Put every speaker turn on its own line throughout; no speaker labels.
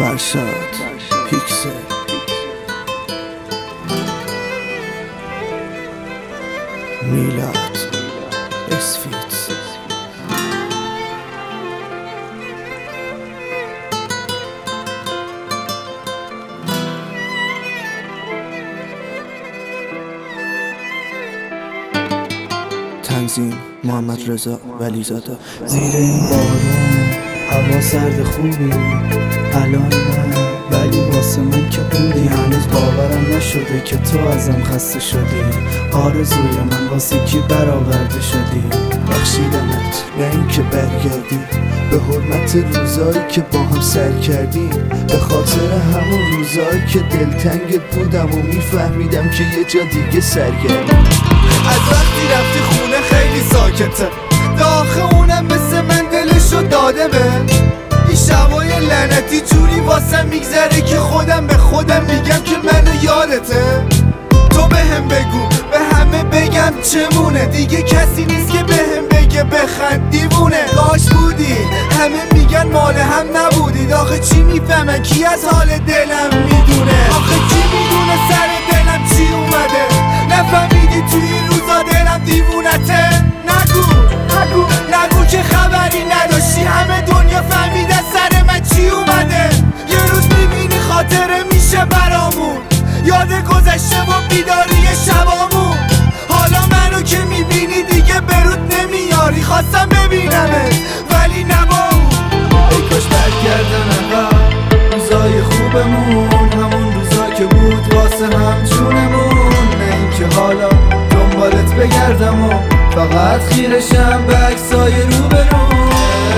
فرشاد پیکسل میلاد اسفیت تنظیم محمد رضا ولیزاده.
زیر این بارون هوا سرد خوبی الان نه، ولی واسه من که بودی. هنوز باورم نشده که تو ازم خسته شدی. آرزوی من واسه کی برآورده شدی.
بخشیدمت نه این که برگردی، به حرمت روزایی که با هم سر کردیم، به خاطر همون روزایی که دلتنگت بودم و میفهمیدم که یه جا دیگه سرگردی.
از وقتی رفتی خونه خیلی ساکته، داخل اونم مثل من دلشو داده به این شبای لعنتی. جوری واسم میگذره که خودم به خودم میگم که منو یادته. تو بهم بگو به همه بگم چمونه، دیگه کسی نیست که بهم بگه بخند دیوونه. داش بودی همه میگن مال هم نبودید، آخه چی میفهمن کی از حال دلم میدونه. آخه کی میدونه سر دلم چی اومده، نفهمیدی توی این روزا دلم دیوونته. نگو که خبری نداشتی، همه دنیا فهمیده سر من چی اومده. یه روز میبینی خاطره میشه برامون، یاد گذشته و بیداری شبامون. حالا منو که میبینی دیگه برود نمیاری، خواستم ببینمت ولی نباو.
ای کاش برگردن عقب روزای خوبمون، همون روزا که بود واسه هم جونمون. نه اینکه حالا دنبالت بگردم و فقط خیرشم به عکسای روبرون.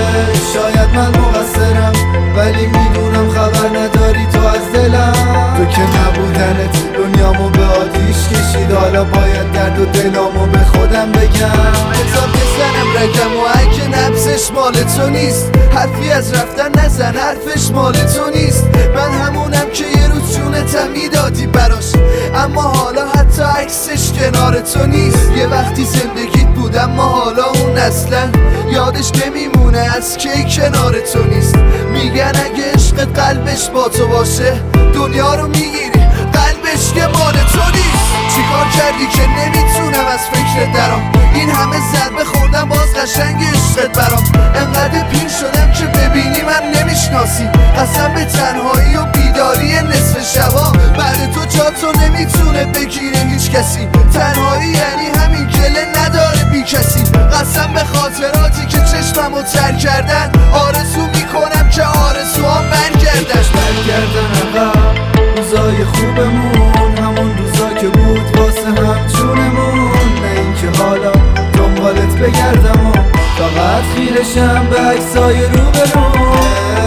شاید من مقصرم ولی میدونم خبر نداری تو از دلم. تو که نبودنت دنیامو به آتیش کشید، حالا باید درد و دلامو به خودم بگم.
حساب بزنم رگم و اگه نبزش مال تو نیست، حرفی از رفتن نزن حرفش مال تو نیست. من همونم که یه روز جونتم میدادی براش، اما حالا حتی عکسش کنار تو نیست. یه وقتی زندگیت بود اما حالا اون اصلا یادش نمیمونه از کی کنار تو نیست. میگن اگه عشق قلبش با تو باشه دنیا رو میگیری، قلبش که مال تو نیست. چیکار کردی که نمیتونم از فکرت درام، این همه ضربه خوردم باز قشنگ عشقت برام. انقدر پیر شدم که ببینی من نمیشناسی، قسم به تنهایی و بیداری نصف شبا. بعد تو جا تو نمیتونه بگیره هیچ کسی، تنهایی یعنی همین گله نداره بی کسی. قسم به خاطراتی که چشممو تر کردن، آرزو میکنم که آرزوها برگردن.
برگردن عقب روزای خوبمون، همون روزا که بود واسه هم جونمون. نه اینکه حالا دنبالت بگردم و فقط خیرشم به عکسای روبرون.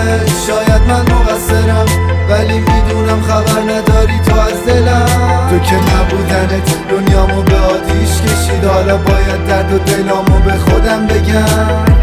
شاید من مقصرم ولی میدونم خبر نداری تو از دلم. تو که نبودنت دنیامو به آتیش کشید، حالا باید درد و دلامو به خودم بگم.